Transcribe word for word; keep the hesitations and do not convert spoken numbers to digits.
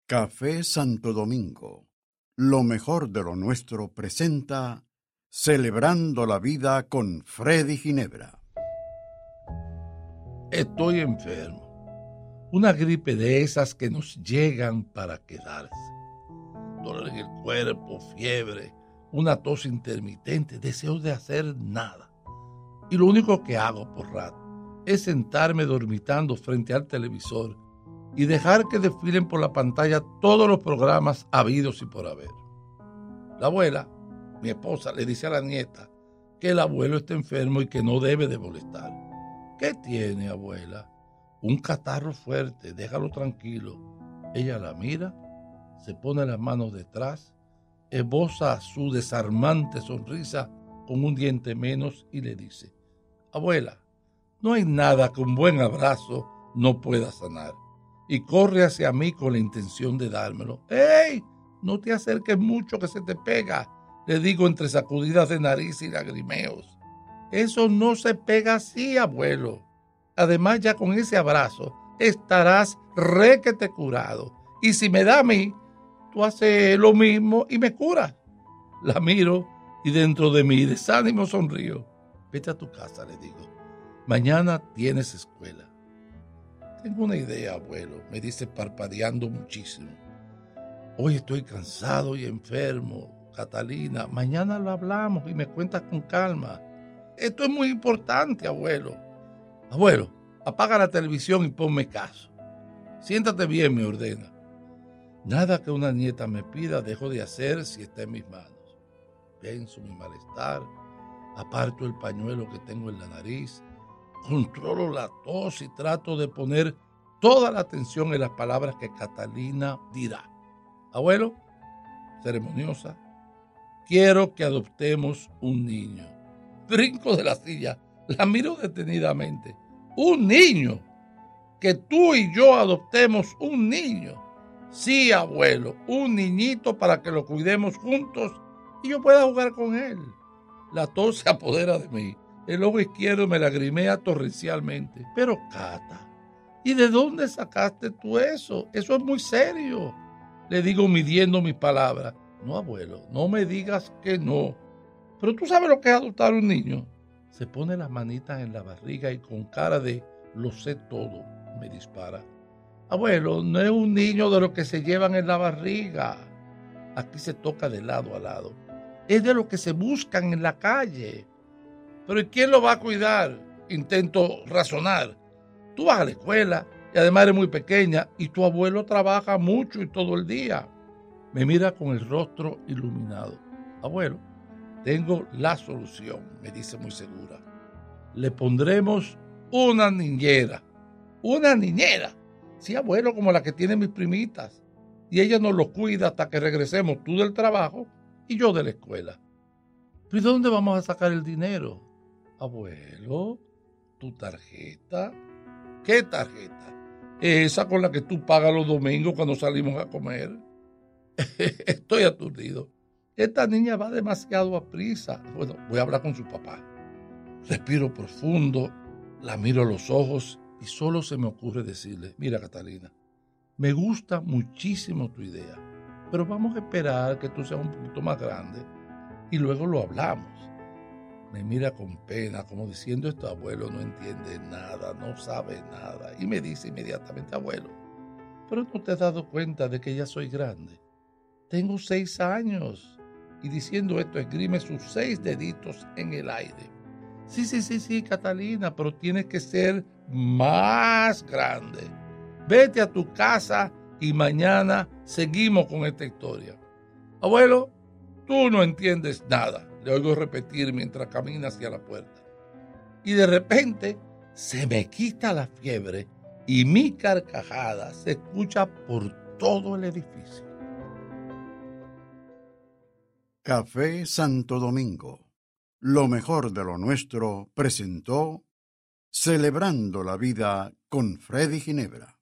Café Santo Domingo, lo mejor de lo nuestro, presenta Celebrando la Vida con Freddy Ginebra. Estoy enfermo. Una gripe de esas que nos llegan para quedarse. Dolor en el cuerpo, fiebre, una tos intermitente, deseo de hacer nada. Y lo único que hago por rato es sentarme dormitando frente al televisor y dejar que desfilen por la pantalla todos los programas habidos y por haber. La abuela, mi esposa, le dice a la nieta que el abuelo está enfermo y que no debe de molestar. ¿Qué tiene, abuela? Un catarro fuerte, déjalo tranquilo. Ella la mira, se pone las manos detrás, esboza su desarmante sonrisa con un diente menos y le dice: abuela, no hay nada que un buen abrazo no pueda sanar. Y corre hacia mí con la intención de dármelo. ¡Ey! No te acerques mucho que se te pega, le digo entre sacudidas de nariz y lagrimeos. Eso no se pega así, abuelo. Además, ya con ese abrazo estarás requete curado. Y si me da a mí, tú haces lo mismo y me curas. La miro y dentro de mí desánimo sonrío. Vete a tu casa, le digo. Mañana tienes escuela. Tengo una idea, abuelo, me dice parpadeando muchísimo. Hoy estoy cansado y enfermo, Catalina. Mañana lo hablamos y me cuentas con calma. Esto es muy importante, abuelo. Abuelo, apaga la televisión y ponme caso. Siéntate bien, me ordena. Nada que una nieta me pida dejo de hacer si está en mis manos. Pienso mi malestar, aparto el pañuelo que tengo en la nariz, controlo la tos y trato de poner toda la atención en las palabras que Catalina dirá. Abuelo, ceremoniosa, quiero que adoptemos un niño. Brinco de la silla, la miro detenidamente. ¿Un niño? ¿Que tú y yo adoptemos un niño? Sí, abuelo, un niñito para que lo cuidemos juntos y yo pueda jugar con él. La tos se apodera de mí. El ojo izquierdo me lagrimea torrencialmente. Pero, Cata, ¿y de dónde sacaste tú eso? Eso es muy serio. Le digo midiendo mis palabras. No, abuelo, no me digas que no. Pero tú sabes lo que es adoptar un niño. Se pone las manitas en la barriga y con cara de lo sé todo, me dispara. Abuelo, no es un niño de los que se llevan en la barriga. Aquí se toca de lado a lado. Es de los que se buscan en la calle. Pero ¿y quién lo va a cuidar? Intento razonar. Tú vas a la escuela y además eres muy pequeña y tu abuelo trabaja mucho y todo el día. Me mira con el rostro iluminado. Abuelo, tengo la solución, me dice muy segura. Le pondremos una niñera. ¿Una niñera? Sí, abuelo, como la que tienen mis primitas. Y ella nos lo cuida hasta que regresemos tú del trabajo y yo de la escuela. ¿Pero y dónde vamos a sacar el dinero? Abuelo, ¿tu tarjeta? ¿Qué tarjeta? Esa con la que tú pagas los domingos cuando salimos a comer. Estoy aturdido. Esta niña va demasiado a prisa. Bueno, voy a hablar con su papá. Respiro profundo, la miro a los ojos y solo se me ocurre decirle: mira, Catalina, me gusta muchísimo tu idea, pero vamos a esperar que tú seas un poquito más grande y luego lo hablamos. Me mira con pena, como diciendo: este abuelo no entiende nada, no sabe nada. Y me dice inmediatamente: abuelo, ¿pero no te has dado cuenta de que ya soy grande? Tengo seis años. Y diciendo esto, esgrime sus seis deditos en el aire. Sí, sí, sí, sí, Catalina, pero tienes que ser más grande. Vete a tu casa y mañana seguimos con esta historia. Abuelo, tú no entiendes nada, le oigo repetir mientras camina hacia la puerta. Y de repente se me quita la fiebre y mi carcajada se escucha por todo el edificio. Café Santo Domingo, lo mejor de lo nuestro, presentó Celebrando la Vida con Freddy Ginebra.